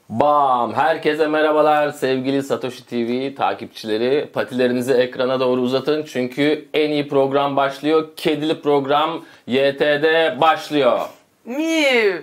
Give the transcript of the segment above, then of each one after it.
Bam! Herkese merhabalar sevgili Satoshi TV takipçileri. Patilerinizi ekrana doğru uzatın çünkü en iyi program başlıyor. Kedili program YT'de başlıyor. Miu.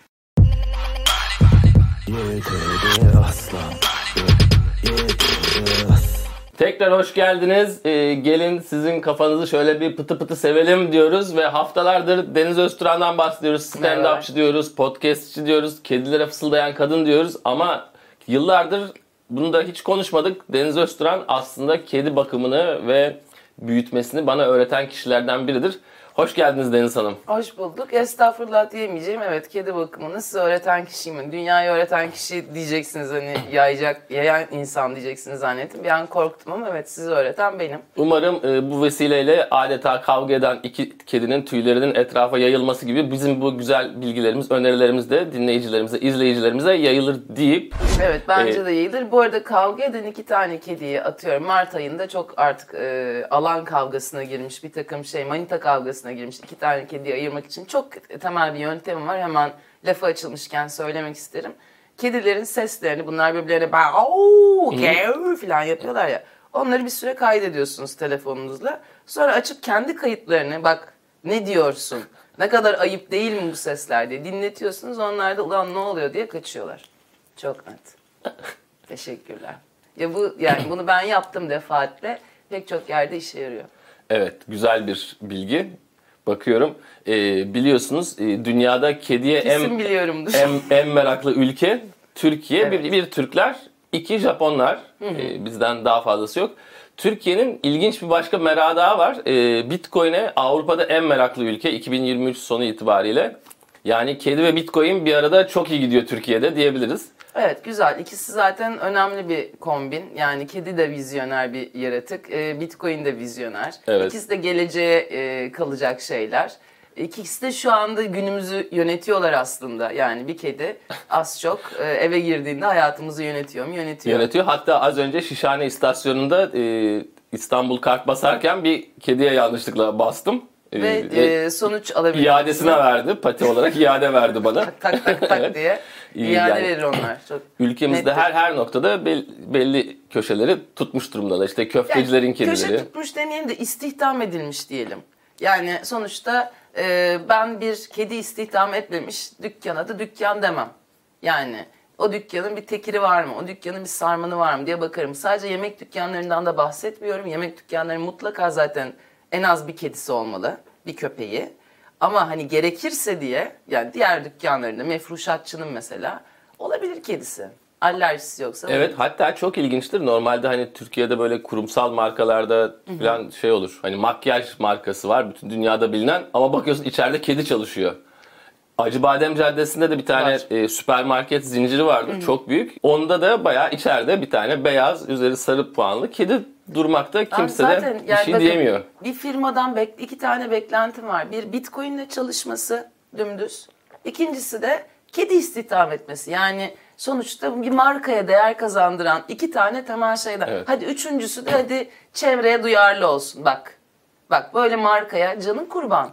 Tekrar hoş geldiniz. Gelin sizin kafanızı şöyle bir pıtı pıtı sevelim diyoruz ve haftalardır Deniz Öztürk'den bahsediyoruz. Stand-upçı diyoruz, podcastçi diyoruz, kedilere fısıldayan kadın diyoruz ama yıllardır bunu da hiç konuşmadık. Deniz Öztürk aslında kedi bakımını ve büyütmesini bana öğreten kişilerden biridir. Hoş geldiniz Deniz Hanım. Hoş bulduk. Estağfurullah diyemeyeceğim. Evet, kedi bakımını size öğreten kişiyim. Dünyayı öğreten kişi diyeceksiniz, hani yayan insan diyeceksiniz zannettim. Bir an korktum ama evet, sizi öğreten benim. Umarım bu vesileyle adeta kavga eden iki kedinin tüylerinin etrafa yayılması gibi bizim bu güzel bilgilerimiz, önerilerimiz de dinleyicilerimize, izleyicilerimize yayılır deyip. Evet, bence de yayılır. Bu arada kavga eden iki tane kediyi atıyorum. Mart ayında çok artık alan kavgasına girmiş bir takım manita kavgasına girmiş. İki tane kediyi ayırmak için çok temel bir yöntem var. Hemen lafı açılmışken söylemek isterim. Kedilerin seslerini, bunlar birbirlerine falan yapıyorlar ya. Onları bir süre kaydediyorsunuz telefonunuzla. Sonra açıp kendi kayıtlarını, bak ne diyorsun, ne kadar ayıp değil mi bu sesler diye dinletiyorsunuz. Onlar da ulan ne oluyor diye kaçıyorlar. Çok net. Teşekkürler. Yani bunu ben yaptım defaatle. Pek çok yerde işe yarıyor. Evet, güzel bir bilgi. Bakıyorum. Biliyorsunuz dünyada kediye en meraklı ülke Türkiye. Evet. Bir Türkler, iki Japonlar. Bizden daha fazlası yok. Türkiye'nin ilginç bir başka merakı daha var. Bitcoin'e Avrupa'da en meraklı ülke 2023 sonu itibariyle. Yani kedi ve Bitcoin bir arada çok iyi gidiyor Türkiye'de diyebiliriz. Evet, güzel. İkisi zaten önemli bir kombin. Yani kedi de vizyoner bir yaratık, Bitcoin de vizyoner. Evet. İkisi de geleceğe kalacak şeyler. İkisi de şu anda günümüzü yönetiyorlar aslında. Yani bir kedi az çok eve girdiğinde hayatımızı yönetiyor mu? Yönetiyor. Hatta az önce Şişhane istasyonunda İstanbul kart basarken bir kediye yanlışlıkla bastım. Ve sonuç alabildim. İadesine verdi. Pati olarak iade verdi bana. tak diye. İade verir onlar. Çok ülkemizde nettir. her noktada belli köşeleri tutmuş durumdalar. İşte köftecilerin kedileri. Köşe tutmuş demeyelim de istihdam edilmiş diyelim. Yani sonuçta ben bir kedi istihdam etmemiş dükkana da dükkan demem. Yani o dükkanın bir tekiri var mı? O dükkanın bir sarmanı var mı diye bakarım. Sadece yemek dükkanlarından da bahsetmiyorum. Yemek dükkanları mutlaka zaten en az bir kedisi olmalı. Bir köpeği. Ama hani gerekirse diye, yani diğer dükkanlarında mefruşatçının mesela olabilir kedisi. Alerjisi yoksa. Evet, hatta çok ilginçtir. Normalde hani Türkiye'de böyle kurumsal markalarda falan olur. Hani makyaj markası var bütün dünyada bilinen ama bakıyorsun içeride kedi çalışıyor. Acıbadem Caddesi'nde de bir tane süpermarket zinciri vardı. Çok büyük. Onda da bayağı içeride bir tane beyaz, üzeri sarı puanlı kedi durmakta, kimse de bir şey diyemiyor. Bir firmadan iki tane beklentim var. Bir, Bitcoin'le çalışması dümdüz. İkincisi de kedi istihdam etmesi. Yani sonuçta bir markaya değer kazandıran iki tane temel şeyden. Evet. Hadi üçüncüsü de hadi çevreye duyarlı olsun. Bak böyle markaya canın kurban.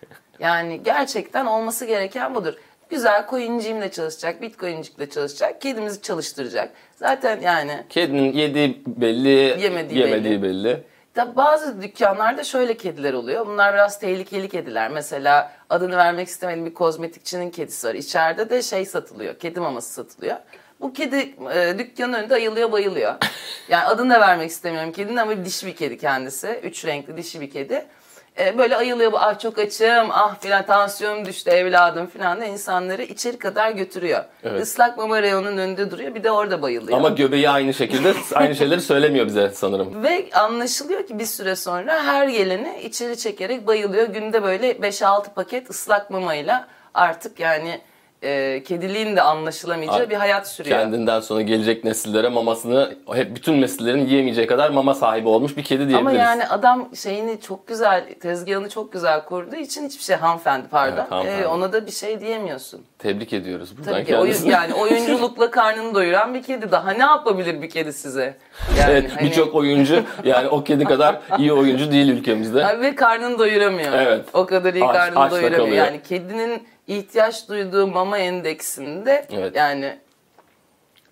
Yani gerçekten olması gereken budur. Güzel coincimle çalışacak, bitcoincikle çalışacak, kedimizi çalıştıracak. Zaten yani... Kedinin yediği belli, yemediği belli. Tabii bazı dükkanlarda şöyle kediler oluyor. Bunlar biraz tehlikeli kediler. Mesela adını vermek istemediğim bir kozmetikçinin kedisi var. İçeride de satılıyor, kedi maması satılıyor. Bu kedi dükkanın önünde ayılıyor, bayılıyor. Yani adını da vermek istemiyorum kedinin ama dişi bir kedi kendisi. 3 renkli dişi bir kedi. Böyle ayılıyor, ah çok açım, ah filan tansiyonum düştü evladım filan da insanları içeri kadar götürüyor. Evet. Islak mama reyonunun önünde duruyor, bir de orada bayılıyor. Ama göbeği aynı şekilde aynı şeyleri söylemiyor bize sanırım. Ve anlaşılıyor ki bir süre sonra her geleni içeri çekerek bayılıyor. Günde böyle 5-6 paket ıslak mamayla artık yani kediliğin de anlaşılamayacağı bir hayat sürüyor. Kendinden sonra gelecek nesillere mamasını, hep bütün nesillerin yiyemeyeceği kadar mama sahibi olmuş bir kedi diyebiliriz. Ama yani adam çok güzel, tezgahını çok güzel kurduğu için hiçbir şey hanımefendi. Evet, hanımefendi. Ona da bir şey diyemiyorsun. Tebrik ediyoruz buradan tabii kendisini. Yani oyunculukla karnını doyuran bir kedi. Daha ne yapabilir bir kedi size? Yani evet, birçok oyuncu yani o kedi kadar iyi oyuncu değil ülkemizde. Ve karnını doyuramıyor. Evet. O kadar iyi karnını doyuramıyor. Kalıyor. Yani kedinin ihtiyaç duyduğu mama endeksinde evet. Yani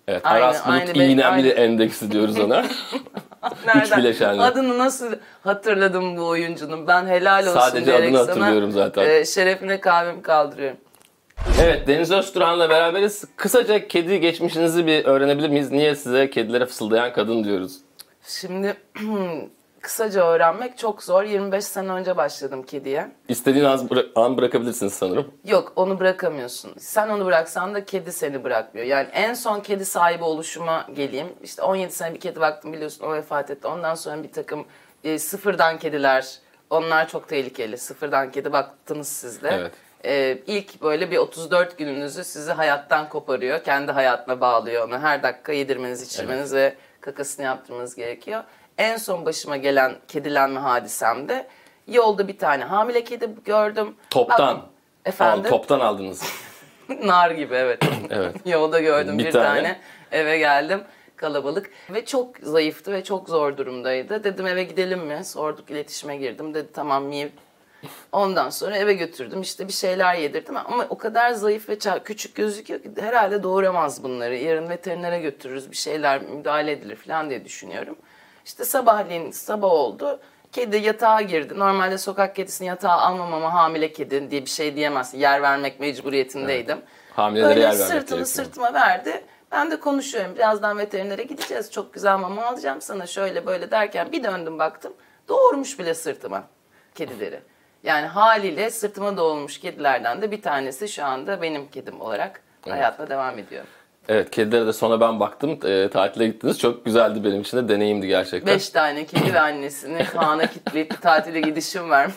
Evet, Aras Bulut İğnemli endeksi diyoruz ona. Üç bileşenli. Adını nasıl hatırladım bu oyuncunun? Ben helal olsun Sadece adını hatırlıyorum zaten. Şerefine kahvemi kaldırıyorum. Evet, Deniz Özturan'la beraberiz. Kısaca kedi geçmişinizi bir öğrenebilir miyiz? Niye size kedilere fısıldayan kadın diyoruz? Şimdi kısaca öğrenmek çok zor. 25 sene önce başladım kediye. İstediğin an bırakabilirsiniz sanırım. Yok, onu bırakamıyorsun. Sen onu bıraksan da kedi seni bırakmıyor. Yani en son kedi sahibi oluşuma geleyim. İşte 17 sene bir kedi baktım, biliyorsun, o vefat etti. Ondan sonra bir takım sıfırdan kediler, onlar çok tehlikeli. Sıfırdan kedi baktınız siz de. Evet. İlk böyle bir 34 gününüzü sizi hayattan koparıyor. Kendi hayatına bağlıyor onu. Her dakika yedirmeniz, içirmeniz ve kakasını yaptırmanız gerekiyor. En son başıma gelen kedilenme hadisemde yolda bir tane hamile kedi gördüm. Toptan. Efendim? Toptan aldınız. Nar gibi, evet. Evet. Yolda gördüm bir tane. Eve geldim. Kalabalık. Ve çok zayıftı ve çok zor durumdaydı. Dedim eve gidelim mi? Sorduk, iletişime girdim. Dedi tamam, miyiv. Ondan sonra eve götürdüm. İşte bir şeyler yedirdim. Ama o kadar zayıf ve küçük gözüküyor ki herhalde doğuramaz bunları. Yarın veterinere götürürüz, bir şeyler müdahale edilir falan diye düşünüyorum. İşte sabahleyin sabah oldu. Kedi yatağa girdi. Normalde sokak kedisini yatağa almam ama hamile kedi diye bir şey diyemezsin. Yer vermek mecburiyetindeydim. Evet. Hamilelere böyle yer vermek sırtını gerekiyor. Sırtıma verdi. Ben de konuşuyorum. Birazdan veterinere gideceğiz. Çok güzel mama alacağım sana, şöyle böyle derken bir döndüm baktım. Doğurmuş bile sırtıma kedileri. Yani haliyle sırtıma doğmuş kedilerden de bir tanesi şu anda benim kedim olarak hayatına devam ediyor. Evet, kedilere de sonra ben baktım. Tatile gittiniz. Çok güzeldi benim için de. Deneyimdi gerçekten. 5 tane kedi ve annesini Kaan'a kitleyip tatile gidişim var.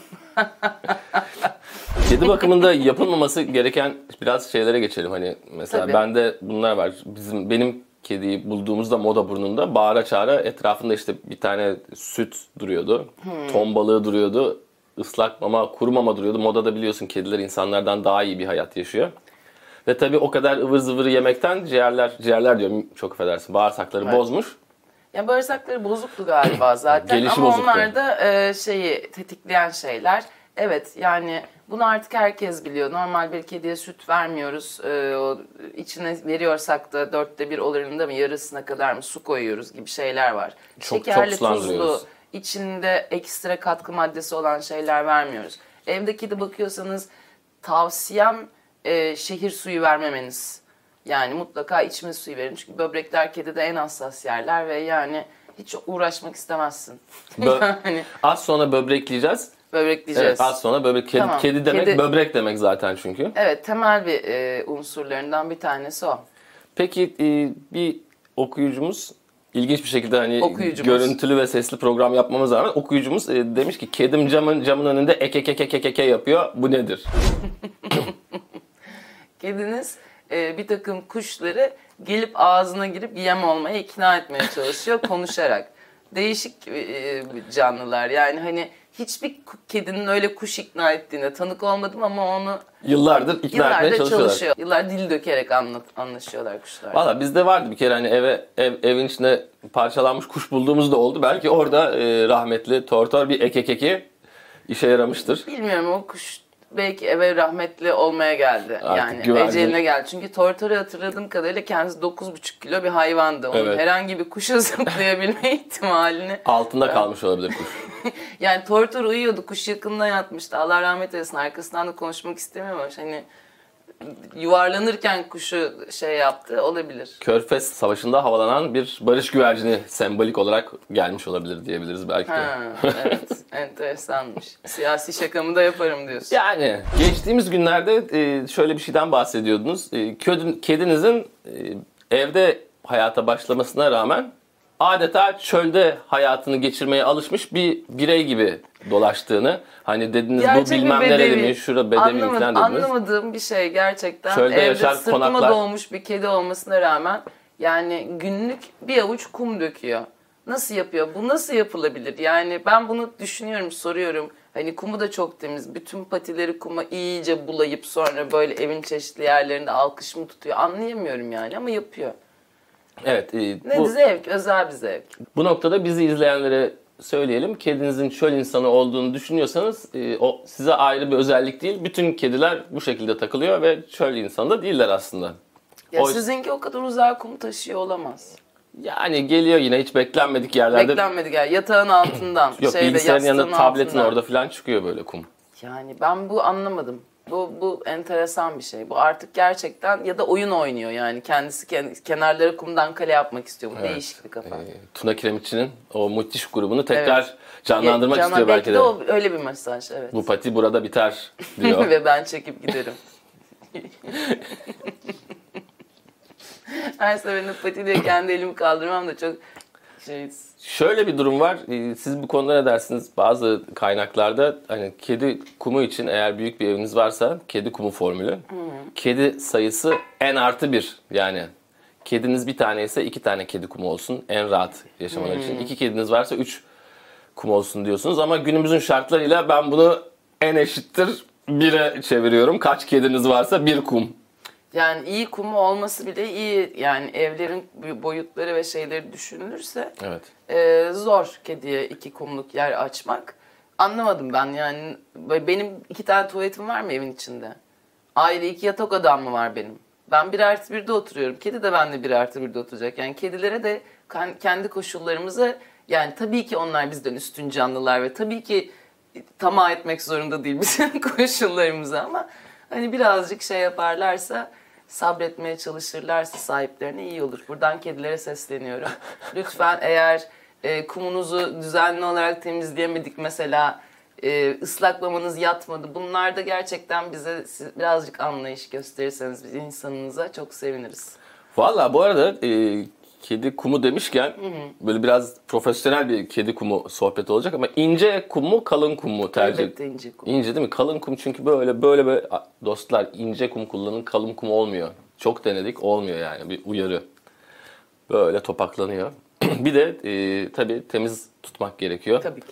Kedi bakımında yapılmaması gereken biraz şeylere geçelim. Hani mesela Tabii. bende bunlar var. Benim kediyi bulduğumuzda Modaburnu'nda bağıra çağıra etrafında işte bir tane süt duruyordu. Ton balığı duruyordu. Islak mama, kuru mama duruyordu. Modada biliyorsun kediler insanlardan daha iyi bir hayat yaşıyor. Ve tabii o kadar ıvır zıvır yemekten ciğerler diyorum, çok affedersin, bağırsakları bozmuş. Ya bağırsakları bozuktu galiba zaten. Gelişi ama bozuktu. onlar da şeyi tetikleyen şeyler. Evet, yani bunu artık herkes biliyor. Normal bir kediye süt vermiyoruz. O içine veriyorsak da 1/4 oranında mı, yarısına kadar mı su koyuyoruz gibi şeyler var. Çok şekerli, sulandırıyoruz. tuzlu, içinde ekstra katkı maddesi olan şeyler vermiyoruz. Evde kedi bakıyorsanız tavsiyem şehir suyu vermemeniz. Yani mutlaka içme suyu verin. Çünkü böbrekler kedide en hassas yerler ve yani hiç uğraşmak istemezsin. Yani Az sonra böbrekleyeceğiz. böbrekleyeceğiz. Evet, az sonra böbrek. Tamam, Kedi demek kedi- böbrek demek zaten çünkü. Evet, temel bir unsurlarından bir tanesi o. Peki bir okuyucumuz ilginç bir şekilde hani Okuyucumuz. görüntülü ve sesli program yapmamıza rağmen okuyucumuz demiş ki kedim camın önünde ek yapıyor. Bu nedir? Kediniz bir takım kuşları gelip ağzına girip yem olmaya ikna etmeye çalışıyor konuşarak. Değişik canlılar, yani hani hiçbir kedinin öyle kuş ikna ettiğine tanık olmadım ama onu Yıllardır ikna etmeye çalışıyorlar. çalışıyor. Yıllar dil dökerek anlaşıyorlar kuşlar. Valla bizde vardı bir kere hani evin içinde parçalanmış kuş bulduğumuz da oldu. Belki orada rahmetli Tortor bir ek işe yaramıştır. Bilmiyorum, o kuş belki eve rahmetli olmaya geldi. Artık yani güvercin- eceline geldi. Çünkü Tortor'u hatırladığım kadarıyla kendisi 9,5 kilo bir hayvandı. Onun Evet. herhangi bir kuşa zıplayabilme ihtimalini. Altında kalmış olabilir kuş. Yani Tortor uyuyordu, kuş yakınına yatmıştı. Allah rahmet eylesin, arkasından da konuşmak istemiyorum ama hani yuvarlanırken kuşu şey yaptı, olabilir. Körfez Savaşı'nda havalanan bir barış güvercini sembolik olarak gelmiş olabilir diyebiliriz belki de. Ha, evet, enteresanmış. Siyasi şakamı da yaparım diyorsun. Yani geçtiğimiz günlerde şöyle bir şeyden bahsediyordunuz. Kedinizin evde hayata başlamasına rağmen adeta çölde hayatını geçirmeye alışmış bir birey gibi dolaştığını. Hani dediniz Gerçek bu bir bilmem bedevi. nereli mi, şura bedevi mi falan dediniz. Anlamadığım bir şey gerçekten. Çölde Evde yaşar sırtıma konaklar. doğmuş bir kedi olmasına rağmen yani günlük bir avuç kum döküyor. Nasıl yapıyor? Bu nasıl yapılabilir? Yani ben bunu düşünüyorum, soruyorum. Hani kumu da çok temiz. Bütün patileri kuma iyice bulayıp sonra böyle evin çeşitli yerlerinde alkış mı tutuyor? Anlayamıyorum yani ama yapıyor. Evet. Ne zevk, özel bir zevk. Bu noktada bizi izleyenlere söyleyelim. Kedinizin çöl insanı olduğunu düşünüyorsanız o size ayrı bir özellik değil. Bütün kediler bu şekilde takılıyor ve çöl insanı da değiller aslında. Ya sizinki o kadar uzağa kum taşıyor olamaz. Yani geliyor yine hiç beklenmedik yerlerde. Beklenmedik yani yatağın altından. Yok, bilgisayarın yanında tabletin orada falan çıkıyor böyle kum. Yani ben bu anlamadım. Bu enteresan bir şey. Bu artık gerçekten ya da oyun oynuyor yani. Kendisi kenarları kumdan kale yapmak istiyor. Bu evet. Değişik bir kafa. Tuna Kiremitçi'nin o müthiş grubunu tekrar canlandırmak istiyor belki de. O öyle bir mesaj, evet. Bu pati burada biter diyor. Ve ben çekip giderim. Her seferinde pati diye kendi elimi kaldırmam da çok şey... Şöyle bir durum var. Siz bu konuda ne dersiniz? Bazı kaynaklarda hani kedi kumu için eğer büyük bir eviniz varsa kedi kumu formülü. Kedi sayısı n+1. Yani kediniz bir tane ise 2 tane kedi kumu olsun. En rahat yaşamaları için. 2 kediniz varsa 3 kum olsun diyorsunuz. Ama günümüzün şartlarıyla ben bunu n=1'e çeviriyorum. Kaç kediniz varsa 1 kum. Yani iyi kumu olması bile iyi. Yani evlerin boyutları ve şeyleri düşünülürse evet. Zor kediye 2 kumluk yer açmak. Anlamadım ben yani. Benim 2 tane tuvaletim var mı evin içinde? Ayrı 2 yatak odam mı var benim? Ben 1+1'de oturuyorum. Kedi de benimle 1+1'de oturacak. Yani kedilere de kendi koşullarımızı, yani tabii ki onlar bizden üstün canlılar ve tabii ki tamah etmek zorunda değil bizim koşullarımıza, ama hani birazcık şey yaparlarsa, sabretmeye çalışırlarsa sahiplerine iyi olur. Buradan kedilere sesleniyorum. Lütfen eğer kumunuzu düzenli olarak temizleyemedik mesela, ıslaklamanız yatmadı. Bunlarda gerçekten bize birazcık anlayış gösterirseniz biz insanınıza çok seviniriz. Valla bu arada kedi kumu demişken böyle biraz profesyonel bir kedi kumu sohbeti olacak ama ince kum mu kalın kum mu tercih? Elbette ince kum. İnce değil mi? Kalın kum çünkü böyle dostlar, ince kum kullanın, kalın kum olmuyor. Çok denedik, olmuyor yani, bir uyarı. Böyle topaklanıyor. Bir de tabii temiz tutmak gerekiyor. Tabii ki.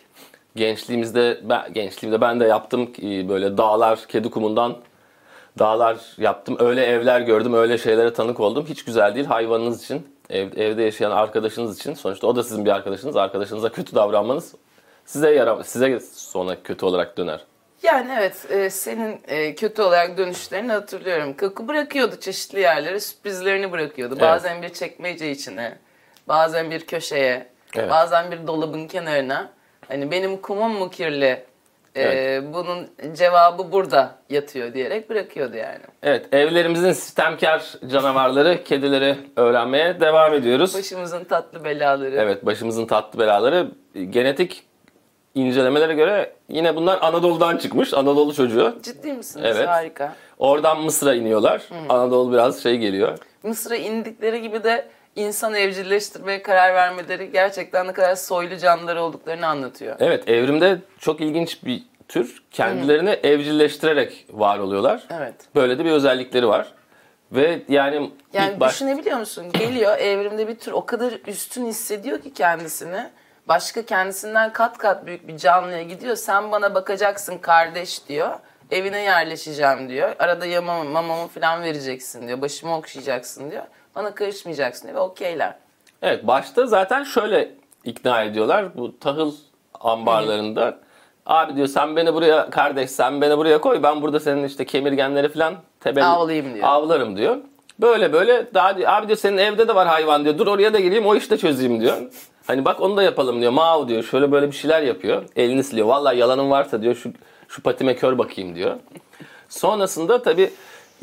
Gençliğimde ben de yaptım böyle dağlar, kedi kumundan dağlar yaptım. Öyle evler gördüm, öyle şeylere tanık oldum. Hiç güzel değil hayvanınız için, evde yaşayan arkadaşınız için. Sonuçta o da sizin bir arkadaşınız. Arkadaşınıza kötü davranmanız size sonra kötü olarak döner. Yani evet, senin kötü olarak dönüşlerini hatırlıyorum. Koku bırakıyordu çeşitli yerlere, sürprizlerini bırakıyordu. Evet. Bazen bir çekmece içine, bazen bir köşeye, evet. Bazen bir dolabın kenarına. Hani benim kumum mu kirli? Evet. Bunun cevabı burada yatıyor diyerek bırakıyordu yani. Evet, evlerimizin sistemkar canavarları, kedileri öğrenmeye devam ediyoruz. Başımızın tatlı belaları. Evet, başımızın tatlı belaları. Genetik incelemelere göre yine bunlar Anadolu'dan çıkmış. Anadolu çocuğu. Ciddi misiniz? Evet. Harika. Oradan Mısır'a iniyorlar. Anadolu biraz geliyor. Mısır'a indikleri gibi de insan evcilleştirmeye karar vermeleri gerçekten ne kadar soylu canlılar olduklarını anlatıyor. Evet, evrimde çok ilginç bir tür. Kendilerini evcilleştirerek var oluyorlar. Evet. Böyle de bir özellikleri var. Ve yani düşünebiliyor musun? Geliyor evrimde bir tür o kadar üstün hissediyor ki kendisini. Başka kendisinden kat kat büyük bir canlıya gidiyor. Sen bana bakacaksın kardeş diyor. Evine yerleşeceğim diyor. Arada mamamı falan vereceksin diyor. Başımı okşayacaksın diyor. Bana karışmayacaksın diyor ve okeyler. Evet, başta zaten şöyle ikna ediyorlar bu tahıl ambarlarında. Abi diyor sen beni buraya, kardeş sen beni buraya koy, ben burada senin işte kemirgenleri falan avlayayım diyor. Avlarım diyor. Böyle daha diyor, abi diyor senin evde de var hayvan diyor. Dur oraya da gireyim, o işte çözeyim diyor. Hani bak onu da yapalım diyor. Mav diyor. Şöyle böyle bir şeyler yapıyor. Elini siliyor. Vallahi yalanın varsa diyor şu patime kör bakayım diyor. Sonrasında tabii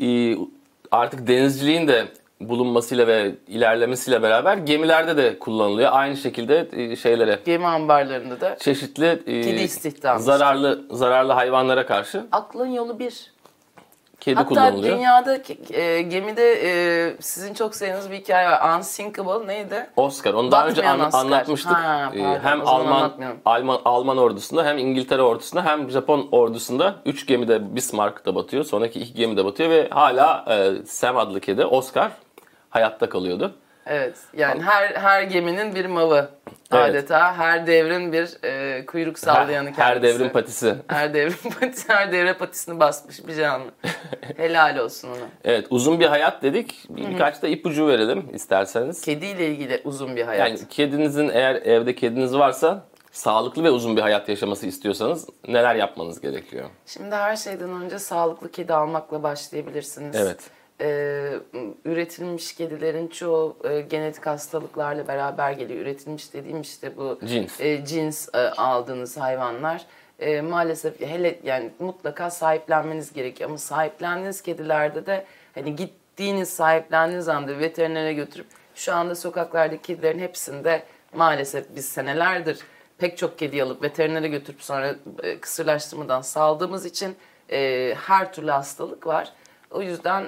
artık denizciliğin de bulunmasıyla ve ilerlemesiyle beraber gemilerde de kullanılıyor. Aynı şekilde şeylere. Gemi ambarlarında da çeşitli kedi istihdamı. Zararlı hayvanlara karşı. Aklın yolu bir. Kedi kullanılıyor. Hatta dünyada gemide sizin çok sevdiğiniz bir hikaye var. Unsinkable neydi? Oscar. Onu daha önce anlatmıştık. Hem Alman ordusunda, hem İngiltere ordusunda, hem Japon ordusunda 3 gemide Bismarck'ta batıyor. Sonraki 2 gemide batıyor ve hala Sam adlı kedi, Oscar, hayatta kalıyordu. Evet. Yani her geminin bir mavı. Evet. Adeta her devrin bir kuyruk sallayanı kendisi. Her devrin patisi. Her devre patisini basmış bir canlı. Helal olsun ona. Evet, uzun bir hayat dedik. Birkaç da ipucu verelim isterseniz. Kediyle ilgili uzun bir hayat. Yani kedinizin, eğer evde kediniz varsa, sağlıklı ve uzun bir hayat yaşaması istiyorsanız neler yapmanız gerekiyor? Şimdi her şeyden önce sağlıklı kedi almakla başlayabilirsiniz. Evet. üretilmiş kedilerin çoğu genetik hastalıklarla beraber geliyor. Üretilmiş dediğim işte bu cins aldığınız hayvanlar. Maalesef hele yani mutlaka sahiplenmeniz gerekiyor. Ama sahiplendiğiniz kedilerde de hani gittiğiniz sahiplendiğiniz anda veterinere götürüp şu anda sokaklardaki kedilerin hepsinde maalesef biz senelerdir pek çok kedi alıp veterinere götürüp sonra kısırlaştırmadan saldığımız için her türlü hastalık var. O yüzden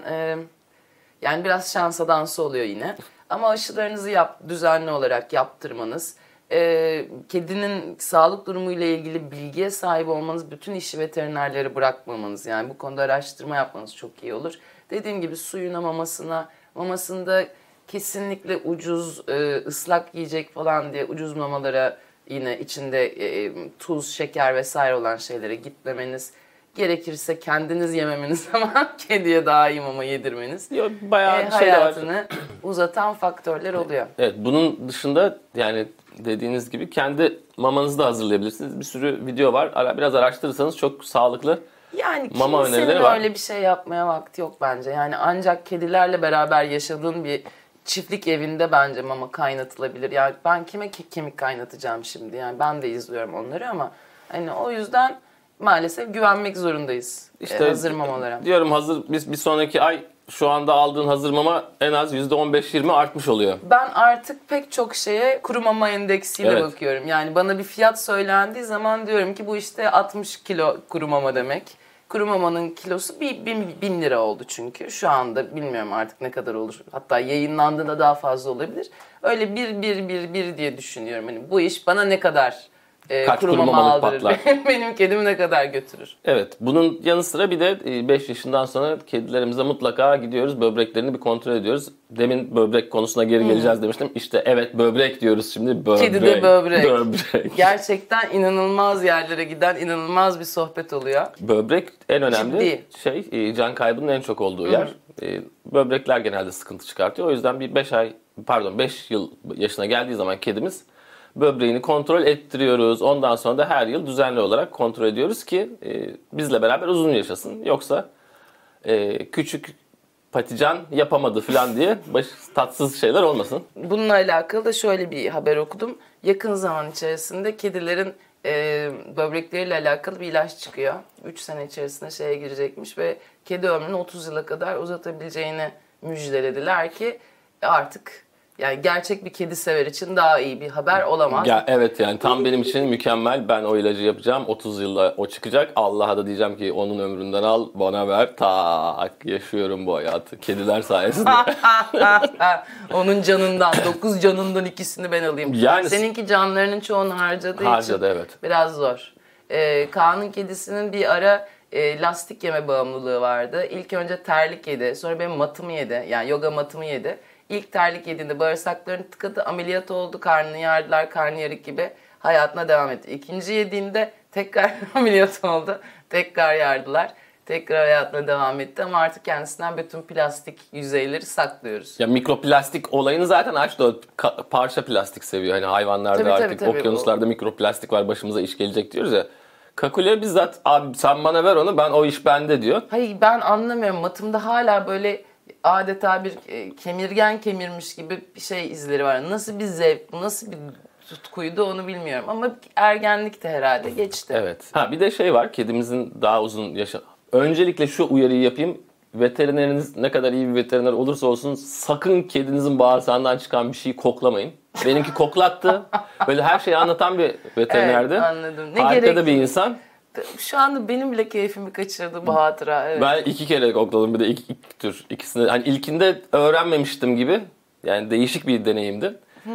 yani biraz şansa dansı oluyor yine. Ama aşılarınızı düzenli olarak yaptırmanız, kedinin sağlık durumuyla ilgili bilgiye sahip olmanız, bütün işi veterinerlere bırakmamanız, yani bu konuda araştırma yapmanız çok iyi olur. Dediğim gibi suyuna, mamasında kesinlikle ucuz, ıslak yiyecek falan diye ucuz mamalara, yine içinde tuz, şeker vesaire olan şeylere gitmemeniz, gerekirse kendiniz yememeniz ama kediye daha iyi mama yedirmeniz bayağı hayatını uzatan faktörler oluyor. Evet, bunun dışında yani dediğiniz gibi kendi mamanızı da hazırlayabilirsiniz. Bir sürü video var. Biraz araştırırsanız çok sağlıklı yani mama önerileri var. Öyle bir şey yapmaya vakti yok bence. Yani ancak kedilerle beraber yaşadığın bir çiftlik evinde bence mama kaynatılabilir. Yani ben kime kemik kaynatacağım şimdi? Yani ben de izliyorum onları ama hani o yüzden maalesef güvenmek zorundayız hazır mamalara. Diyorum bir sonraki ay şu anda aldığın hazır mama en az %15-20 artmış oluyor. Ben artık pek çok şeye kuru mama endeksiyle bakıyorum. Yani bana bir fiyat söylendiği zaman diyorum ki bu işte 60 kilo kuru mama demek. Kuru mamanın kilosu 1000 lira oldu çünkü. Şu anda bilmiyorum artık ne kadar olur. Hatta yayınlandığında daha fazla olabilir. Öyle bir diye düşünüyorum. Hani bu iş bana ne kadar kuru mama aldırır. Benim kedim ne kadar götürür. Evet. Bunun yanı sıra bir de 5 yaşından sonra kedilerimize mutlaka gidiyoruz. Böbreklerini bir kontrol ediyoruz. Demin böbrek konusuna geri geleceğiz demiştim. İşte evet, böbrek diyoruz şimdi. Kedide böbrek. Gerçekten inanılmaz yerlere giden inanılmaz bir sohbet oluyor. Böbrek en önemli can kaybının en çok olduğu yer. Böbrekler genelde sıkıntı çıkartıyor. O yüzden bir 5 yıl yaşına geldiği zaman kedimiz böbreğini kontrol ettiriyoruz. Ondan sonra da her yıl düzenli olarak kontrol ediyoruz ki bizle beraber uzun yaşasın. Yoksa küçük patican yapamadı falan diye tatsız şeyler olmasın. Bununla alakalı da şöyle bir haber okudum. Yakın zaman içerisinde kedilerin böbrekleriyle alakalı bir ilaç çıkıyor. 3 sene içerisinde şeye girecekmiş ve kedi ömrünü 30 yıla kadar uzatabileceğini müjdelediler ki artık yani gerçek bir kedi sever için daha iyi bir haber olamaz. Ya evet, yani tam benim için mükemmel. Ben o ilacı yapacağım. 30 yılda o çıkacak. Allah'a da diyeceğim ki onun ömründen al, bana ver. Tak, yaşıyorum bu hayatı. Kediler sayesinde. Onun canından, 9 canından ikisini ben alayım. Yani, seninki canlarının çoğunu harcadı için evet. Biraz zor. Kaan'ın kedisinin bir ara lastik yeme bağımlılığı vardı. İlk önce terlik yedi. Sonra benim matımı yedi. Yani yoga matımı yedi. İlk terlik yediğinde bağırsaklarını tıkadı, ameliyat oldu, karnını yardılar, karnıyarık gibi hayatına devam etti. İkinci yediğinde tekrar ameliyat oldu, tekrar yardılar, tekrar hayatına devam etti ama artık kendisinden bütün plastik yüzeyleri saklıyoruz. Ya mikroplastik olayını zaten açtı, o parça plastik seviyor. Hani hayvanlarda tabii, okyanuslarda mikroplastik var, başımıza iş gelecek diyoruz ya. Kakule bizzat abi sen bana ver onu, ben o iş bende diyor. Hayır, ben anlamıyorum, matımda hala böyle adeta bir kemirgen kemirmiş gibi bir şey izleri var. Nasıl bir zevk, nasıl bir tutkuydu onu bilmiyorum ama ergenlikte herhalde geçti. Evet. Bir de var, kedimizin daha uzun Öncelikle şu uyarıyı yapayım. Veterineriniz ne kadar iyi bir veteriner olursa olsun sakın kedinizin bağırsağından çıkan bir şeyi koklamayın. Benimki koklattı. Böyle her şeyi anlatan bir veterinerdi. Evet, anladım. Harika da bir insan. Şu anda benim bile keyfimi kaçırdı bu hatıra. Evet. Ben 2 kere kokladım, bir de iki tür. İkisini hani ilkinde öğrenmemiştim gibi. Yani değişik bir deneyimdi.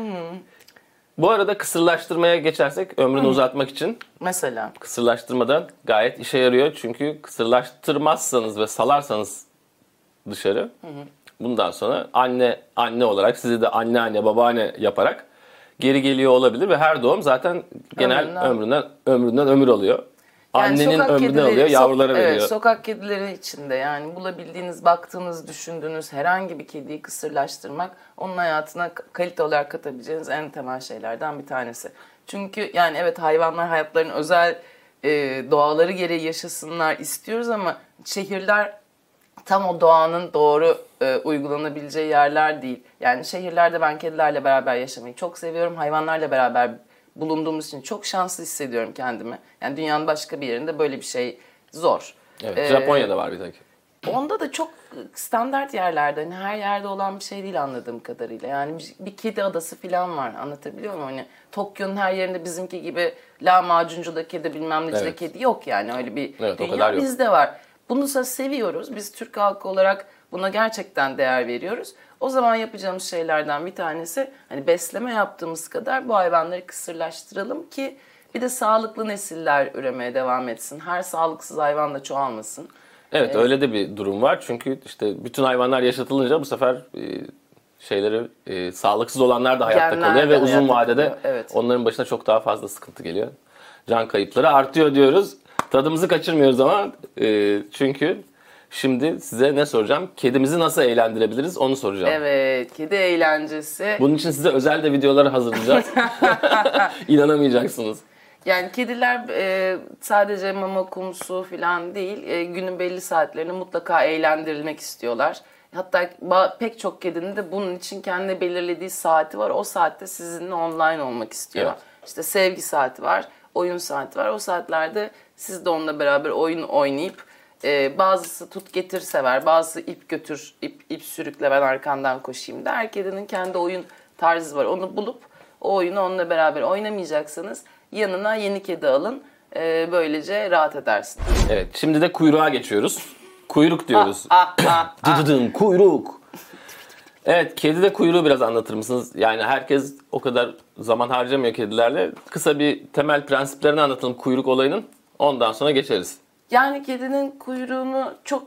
Bu arada kısırlaştırmaya geçersek ömrünü uzatmak için. Mesela. Kısırlaştırmadan gayet işe yarıyor. Çünkü kısırlaştırmazsanız ve salarsanız dışarı. Bundan sonra anne olarak sizi de anneanne babaanne yaparak geri geliyor olabilir ve her doğum zaten genel ömründen ömür alıyor. Yani annenin ömrünü alıyor, yavrulara veriyor. Evet, sokak kedileri için de yani bulabildiğiniz, baktığınız, düşündüğünüz herhangi bir kediyi kısırlaştırmak onun hayatına kalite olarak katabileceğiniz en temel şeylerden bir tanesi. Çünkü yani evet, hayvanlar hayatlarının özel doğaları gereği yaşasınlar istiyoruz ama şehirler tam o doğanın doğru uygulanabileceği yerler değil. Yani şehirlerde ben kedilerle beraber yaşamayı çok seviyorum. Hayvanlarla beraber bulunduğumuz için çok şanslı hissediyorum kendimi. Yani dünyanın başka bir yerinde böyle bir şey zor. Evet, Japonya'da var bir tek. Onda da çok standart yerlerde, hani her yerde olan bir şey değil anladığım kadarıyla. Yani bir kedi adası falan var, anlatabiliyor muyum? Hani Tokyo'nun her yerinde bizimki gibi lahmacuncuda kedi bilmem necide kedi yok yani, öyle bir dünya bizde var. Bunu da seviyoruz. Biz Türk halkı olarak buna gerçekten değer veriyoruz. O zaman yapacağımız şeylerden bir tanesi, hani besleme yaptığımız kadar bu hayvanları kısırlaştıralım ki bir de sağlıklı nesiller üremeye devam etsin. Her sağlıksız hayvan da çoğalmasın. Evet, öyle de bir durum var. Çünkü işte bütün hayvanlar yaşatılınca bu sefer sağlıksız olanlar da hayatta kalıyor ve uzun vadede onların başına çok daha fazla sıkıntı geliyor. Can kayıpları artıyor diyoruz. Tadımızı kaçırmıyoruz ama çünkü şimdi size ne soracağım? Kedimizi nasıl eğlendirebiliriz onu soracağım. Evet, kedi eğlencesi. Bunun için size özel de videoları hazırlayacağız. İnanamayacaksınız. Yani kediler sadece mama, kum, su falan değil, günün belli saatlerini mutlaka eğlendirilmek istiyorlar. Hatta pek çok kedinin de bunun için kendi belirlediği saati var. O saatte sizinle online olmak istiyor. Evet. İşte sevgi saati var, oyun saati var. O saatlerde siz de onunla beraber oyun oynayıp, bazısı tut getir sever, bazısı ip götür, ip sürükle ben arkandan koşayım der. Her kedinin kendi oyun tarzı var. Onu bulup o oyunu onunla beraber oynamayacaksınız. Yanına yeni kedi alın. Böylece rahat edersin. Evet, şimdi de kuyruğa geçiyoruz. Kuyruk diyoruz. Dıdıdım, kuyruk. Evet, kedide kuyruğu biraz anlatır mısınız? Yani herkes o kadar zaman harcamıyor kedilerle. Kısa bir temel prensiplerini anlatalım kuyruk olayının. Ondan sonra geçeriz. Yani kedinin kuyruğunu çok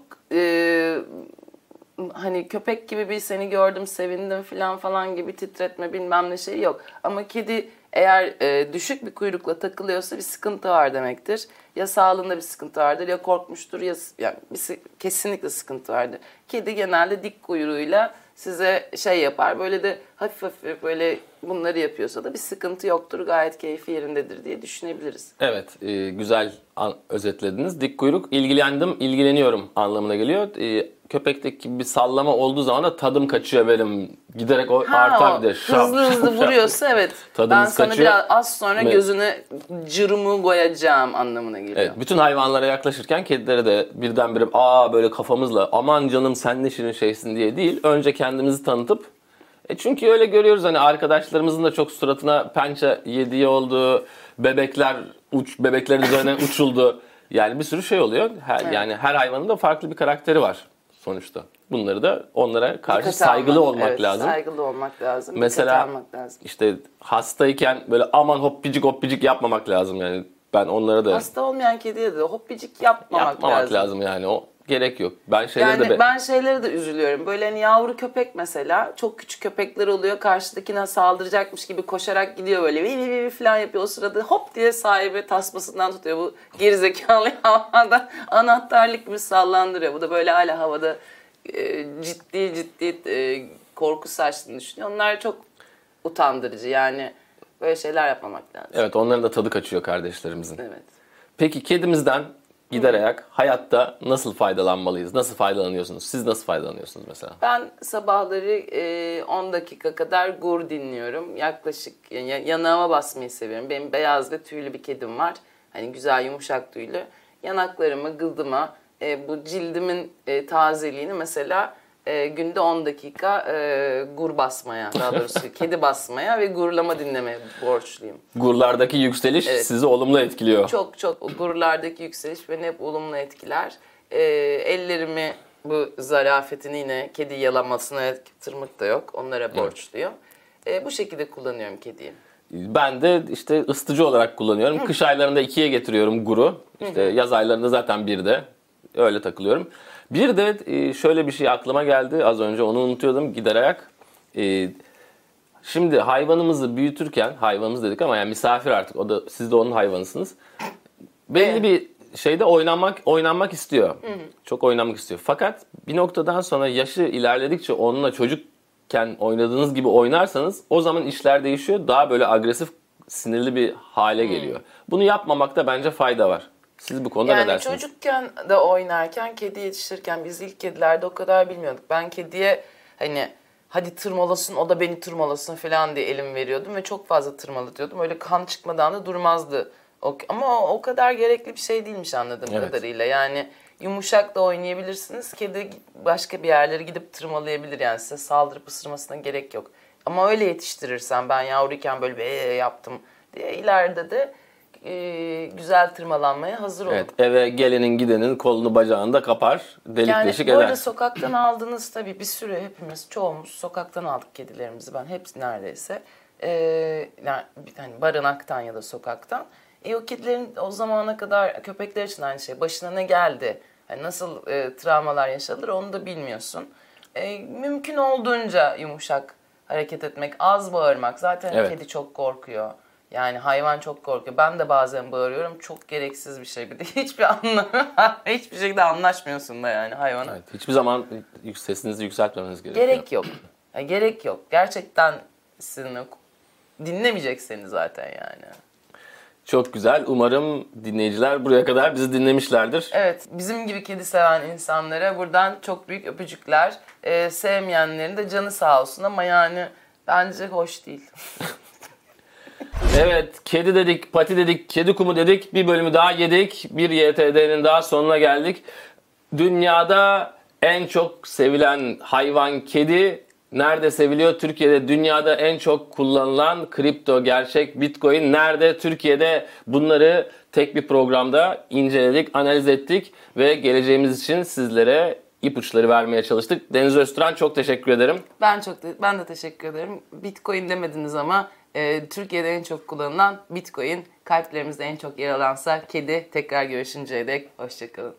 hani köpek gibi bir seni gördüm sevindim falan gibi titretme bilmem ne şey yok. Ama kedi eğer düşük bir kuyrukla takılıyorsa bir sıkıntı var demektir. Ya sağlığında bir sıkıntı vardır ya korkmuştur ya yani kesinlikle sıkıntı vardır. Kedi genelde dik kuyruğuyla size şey yapar, böyle de hafif hafif böyle bunları yapıyorsa da bir sıkıntı yoktur, gayet keyfi yerindedir diye düşünebiliriz. Evet, güzel özetlediniz. Dik kuyruk ilgilendim, ilgileniyorum anlamına geliyor. Köpekteki gibi bir sallama olduğu zaman da tadım kaçıyor benim. Giderek o artar bir de. Hızlı vuruyorsa evet. Ben sana kaçıyor. Biraz az sonra gözüne cırımı koyacağım anlamına geliyor. Evet, bütün hayvanlara yaklaşırken kedilere de birdenbire böyle kafamızla aman canım sen ne şirin şeysin diye değil. Önce kendimizi tanıtıp çünkü öyle görüyoruz hani arkadaşlarımızın da çok suratına pençe yediği oldu. Bebeklerin üzerine uçuldu. Yani bir sürü şey oluyor. Yani her hayvanın da farklı bir karakteri var sonuçta. Bunları da onlara karşı saygılı olmak lazım. Saygılı olmak lazım. Mesela almak lazım. işte hastayken böyle aman hoppicik yapmamak lazım yani. Ben onlara da hasta olmayan kediye de hoppicik yapmamak lazım yani. O gerek yok. Ben şeylere de üzülüyorum. Böyle hani yavru köpek mesela, çok küçük köpekler oluyor. Karşıdakine saldıracakmış gibi koşarak gidiyor böyle vi falan yapıyor. O sırada hop diye sahibi tasmasından tutuyor. Bu gerizekalı havada anahtarlık gibi sallandırıyor. Bu da böyle hala havada ciddi korku saçtığını düşünüyor. Onlar çok utandırıcı yani. Böyle şeyler yapmamak lazım. Evet, onların da tadı kaçıyor kardeşlerimizin. Evet. Peki kedimizden giderek hayatta nasıl faydalanmalıyız? Nasıl faydalanıyorsunuz? Siz nasıl faydalanıyorsunuz mesela? Ben sabahları 10 dakika kadar gur dinliyorum. Yaklaşık yanağıma basmayı seviyorum. Benim beyaz ve tüylü bir kedim var. Hani güzel yumuşak tüylü. Yanaklarımı, gıldıma, bu cildimin tazeliğini mesela günde 10 dakika gur basmaya, daha doğrusu kedi basmaya ve gurlama dinlemeye borçluyum. Gurlardaki yükseliş sizi olumlu etkiliyor. Çok. O gurlardaki yükseliş beni hep olumlu etkiler. Ellerimi bu zarafetini yine kedi yalamasına tırmık da yok. Onlara borçluyum. Bu şekilde kullanıyorum kediyi. Ben de işte ısıtıcı olarak kullanıyorum. Kış aylarında 2'ye getiriyorum guru. İşte yaz aylarında zaten 1'de. Öyle takılıyorum. Bir de şöyle bir şey aklıma geldi. Az önce onu unutuyordum giderek. Şimdi hayvanımızı büyütürken, hayvanımız dedik ama yani misafir artık. Siz de onun hayvanısınız. Belli bir şeyde oynanmak istiyor. Çok oynanmak istiyor. Fakat bir noktadan sonra yaşı ilerledikçe onunla çocukken oynadığınız gibi oynarsanız o zaman işler değişiyor. Daha böyle agresif, sinirli bir hale geliyor. Bunu yapmamakta bence fayda var. Siz bu konuda ne dersiniz? Yani çocukken de oynarken, kedi yetiştirirken biz ilk kedilerde o kadar bilmiyorduk. Ben kediye hani hadi tırmalasın, o da beni tırmalasın falan diye elim veriyordum ve çok fazla tırmalatıyordum. Öyle kan çıkmadan da durmazdı. Ama o kadar gerekli bir şey değilmiş anladığım kadarıyla. Yani yumuşak da oynayabilirsiniz. Kedi başka bir yerlere gidip tırmalayabilir. Yani size saldırıp ısırmasına gerek yok. Ama öyle yetiştirirsen, ben yavruyken böyle yaptım diye ileride de güzel tırmalanmaya hazır olun. Evet, eve gelenin gidenin kolunu bacağını da kapar, delik deşik eder. Yani bu arada sokaktan aldığınız tabii bir sürü, hepimiz, çoğumuz sokaktan aldık kedilerimizi, ben hepsi neredeyse. Yani barınaktan ya da sokaktan. O kedilerin o zamana kadar, köpekler için aynı şey, başına ne geldi, yani nasıl travmalar yaşanır onu da bilmiyorsun. Mümkün olduğunca yumuşak hareket etmek, az bağırmak. Zaten kedi çok korkuyor. Yani hayvan çok korkuyor. Ben de bazen bağırıyorum. Çok gereksiz bir şey. Bir de hiçbir şekilde anlaşmıyorsun da yani hayvana. Evet, hiçbir zaman sesinizi yükseltmemeniz gerekiyor. Gerek yok. Gerek yok. Gerçekten dinlemeyecek seni zaten yani. Çok güzel. Umarım dinleyiciler buraya kadar bizi dinlemişlerdir. Evet. Bizim gibi kedi seven insanlara buradan çok büyük öpücükler. Sevmeyenlerin de canı sağ olsun ama yani bence hoş değil. Evet, kedi dedik, pati dedik, kedi kumu dedik. Bir bölümü daha yedik. Bir YTD'nin daha sonuna geldik. Dünyada en çok sevilen hayvan kedi. Nerede seviliyor? Türkiye'de. Dünyada en çok kullanılan kripto, gerçek, Bitcoin nerede? Türkiye'de. Bunları tek bir programda inceledik, analiz ettik ve geleceğimiz için sizlere ipuçları vermeye çalıştık. Deniz Öztürk, çok teşekkür ederim. Ben de teşekkür ederim. Bitcoin demediniz ama Türkiye'de en çok kullanılan Bitcoin, kalplerimizde en çok yer alansa kedi. Tekrar görüşünceye dek hoşçakalın.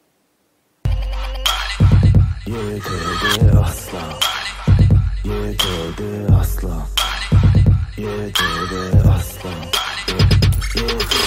YTD aslan, YTD aslan, YTD aslan, YTD